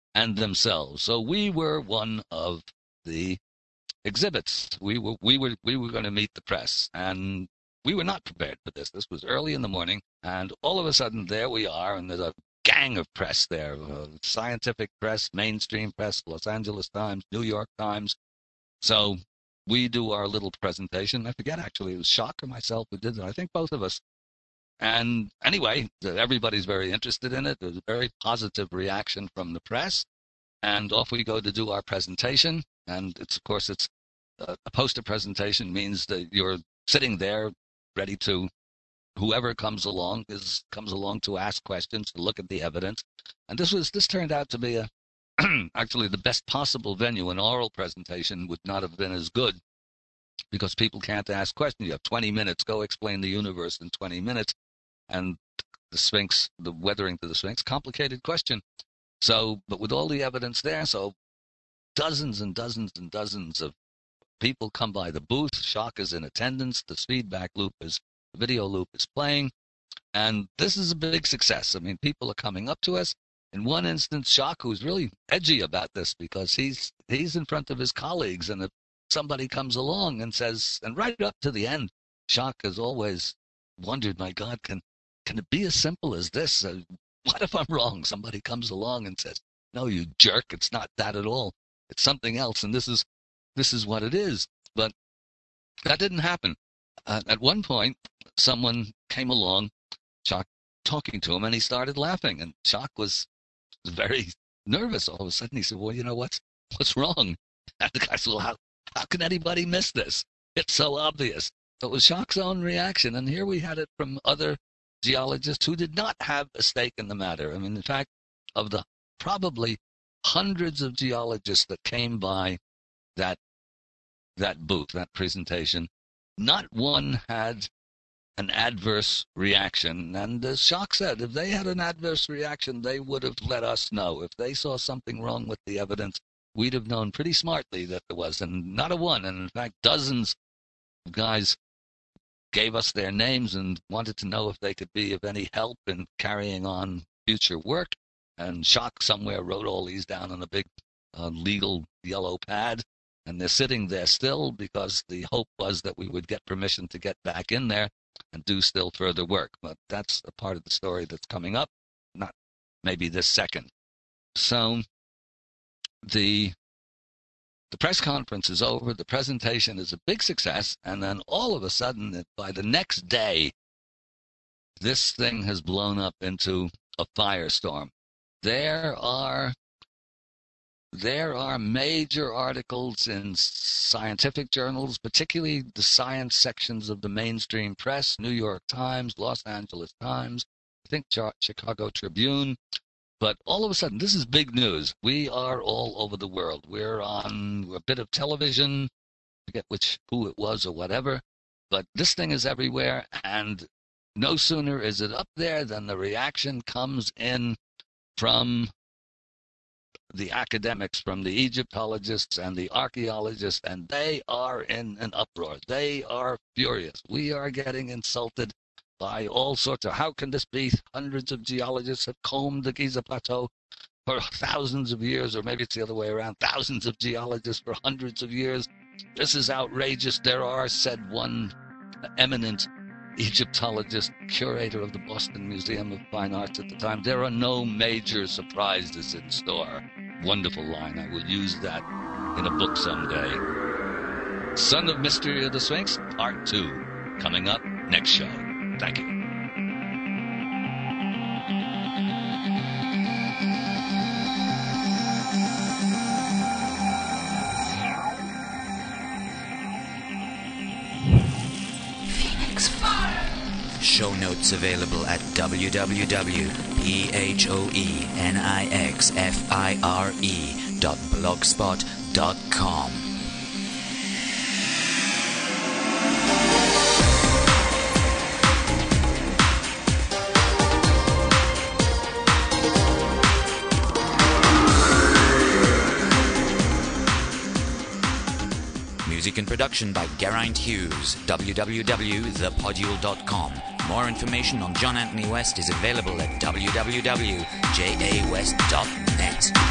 and themselves. So we were one of the exhibits. We were going to meet the press, and we were not prepared for this. This was early in the morning, and all of a sudden there we are, and there's a gang of press there, scientific press, mainstream press, Los Angeles Times, New York Times. So we do our little presentation. I forget, actually, it was Schock or myself who did it. I think both of us. And anyway, everybody's very interested in it. There's a very positive reaction from the press. And off we go to do our presentation. And it's, of course, it's a poster presentation means that you're sitting there ready to, whoever comes along to ask questions, to look at the evidence. And this turned out to be actually the best possible venue. An oral presentation would not have been as good because people can't ask questions. You have 20 minutes. Go explain the universe in 20 minutes. And the Sphinx, the weathering to the Sphinx, complicated question. So, but with all the evidence there, so dozens and dozens and dozens of people come by the booth. Schock is in attendance. The video loop is playing. And this is a big success. I mean, people are coming up to us. In one instance, Schock, who's really edgy about this because he's in front of his colleagues, and if somebody comes along and says, and right up to the end, Schock has always wondered, my God, can it be as simple as this? What if I'm wrong? Somebody comes along and says, no, you jerk, it's not that at all. It's something else, and this is what it is. But that didn't happen. At one point, someone came along, Schock talking to him, and he started laughing, and Schock was very nervous. All of a sudden, he said, well, you know, what's wrong? And the guy said, well, how can anybody miss this? It's so obvious. So it was Schock's own reaction, and here we had it from other geologists who did not have a stake in the matter. I mean, in fact, of the probably hundreds of geologists that came by that booth, that presentation, not one had an adverse reaction. And as Schock said, if they had an adverse reaction, they would have let us know. If they saw something wrong with the evidence, we'd have known pretty smartly that there was, and not a one. And in fact, dozens of guys gave us their names and wanted to know if they could be of any help in carrying on future work. And Schock somewhere wrote all these down on a big legal yellow pad, and they're sitting there still because the hope was that we would get permission to get back in there and do still further work. But that's a part of the story that's coming up, not maybe this second. So the press conference is over, the presentation is a big success, and then all of a sudden, by the next day, this thing has blown up into a firestorm. There are major articles in scientific journals, particularly the science sections of the mainstream press, New York Times, Los Angeles Times, I think Chicago Tribune. But all of a sudden, this is big news. We are all over the world. We're on a bit of television, I forget who it was or whatever, but this thing is everywhere, and no sooner is it up there than the reaction comes in from the academics, from the Egyptologists and the archaeologists, and they are in an uproar. They are furious. We are getting insulted by all sorts of, how can this be? Hundreds of geologists have combed the Giza Plateau for thousands of years, or maybe it's the other way around, thousands of geologists for hundreds of years. This is outrageous. There are, said one eminent Egyptologist, curator of the Boston Museum of Fine Arts at the time, there are no major surprises in store. Wonderful line. I will use that in a book someday. Son of Mystery of the Sphinx, Part 2, coming up next show. Thank you. Show notes available at www.phonixfire.blogspot.com. Music and production by Geraint Hughes. www.thepodule.com. More information on John Anthony West is available at www.jawest.net.